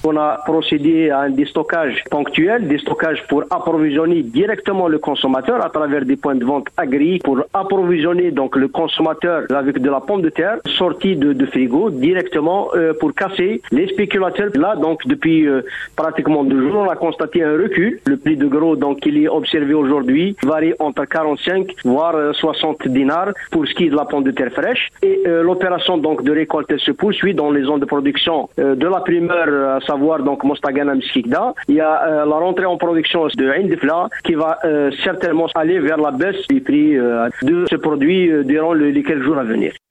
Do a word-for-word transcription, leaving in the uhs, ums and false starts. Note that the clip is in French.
On a procédé à un déstockage ponctuel, déstockage pour approvisionner directement le consommateur à travers des points de vente agréés pour approvisionner donc le consommateur avec de la pomme de terre sortie de, de frigo directement euh, pour casser les spéculateurs. Là, donc, depuis euh, pratiquement deux jours, on a constaté un recul. Le prix de gros, donc, qu'il est observé aujourd'hui varie entre quarante-cinq voire euh, soixante dinars pour ce qui est de la pomme de terre fraîche. Et euh, l'opération donc de récolte elle se poursuit dans les zones de production euh, de la primeur, à savoir donc Mostagana Mskikda. Il y a euh, la rentrée en production de Indifla qui va euh, certainement aller vers la baisse du prix euh, de ce produit euh, durant le, les quelques jours à venir.